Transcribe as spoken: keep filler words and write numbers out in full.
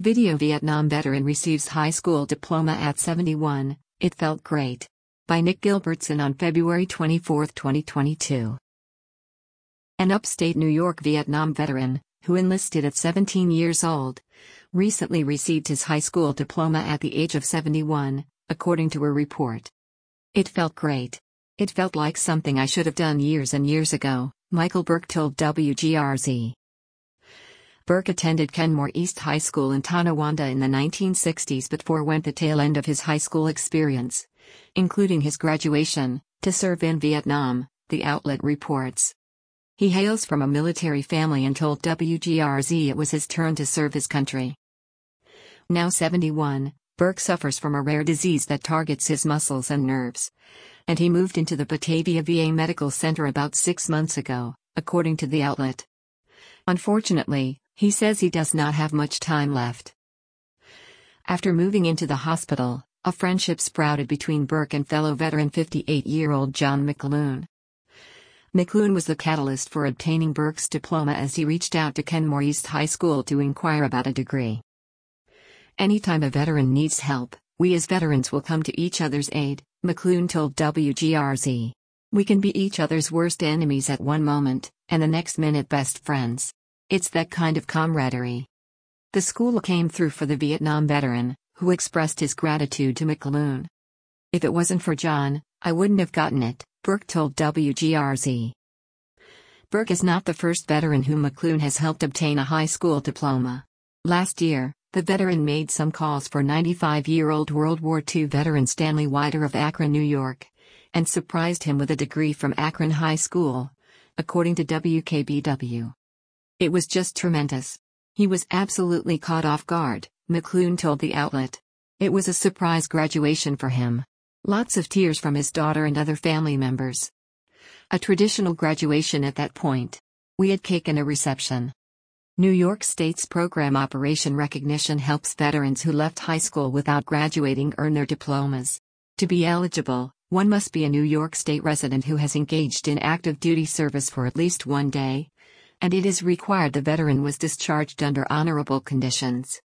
Video Vietnam veteran receives high school diploma at seventy-one, it felt great. By Nick Gilbertson on February twenty-fourth, twenty twenty-two. An upstate New York Vietnam veteran, who enlisted at seventeen years old, recently received his high school diploma at the age of seventy-one, according to a report. It felt great. It felt like something I should have done years and years ago, Michael Burke told W G R Z. Burke attended Kenmore East High School in Tonawanda in the nineteen sixties but forewent the tail end of his high school experience, including his graduation, to serve in Vietnam, the outlet reports. He hails from a military family and told W G R Z it was his turn to serve his country. Now seventy-one, Burke suffers from a rare disease that targets his muscles and nerves, and he moved into the Batavia V A Medical Center about six months ago, according to the outlet. Unfortunately, he says he does not have much time left. After moving into the hospital, a friendship sprouted between Burke and fellow veteran fifty-eight-year-old John McAloon. McAloon was the catalyst for obtaining Burke's diploma as he reached out to Kenmore East High School to inquire about a degree. Anytime a veteran needs help, we as veterans will come to each other's aid, McAloon told W G R Z. We can be each other's worst enemies at one moment, and the next minute best friends. It's that kind of camaraderie. The school came through for the Vietnam veteran, who expressed his gratitude to McAloon. If it wasn't for John, I wouldn't have gotten it, Burke told W G R Z. Burke is not the first veteran whom McAloon has helped obtain a high school diploma. Last year, the veteran made some calls for ninety-five-year-old World War Two veteran Stanley Wider of Akron, New York, and surprised him with a degree from Akron High School, according to W K B W. It was just tremendous. He was absolutely caught off guard, McAloon told the outlet. It was a surprise graduation for him. Lots of tears from his daughter and other family members. A traditional graduation at that point. We had cake and a reception. New York State's program Operation Recognition helps veterans who left high school without graduating earn their diplomas. To be eligible, one must be a New York State resident who has engaged in active duty service for at least one day, and it is required the veteran was discharged under honorable conditions.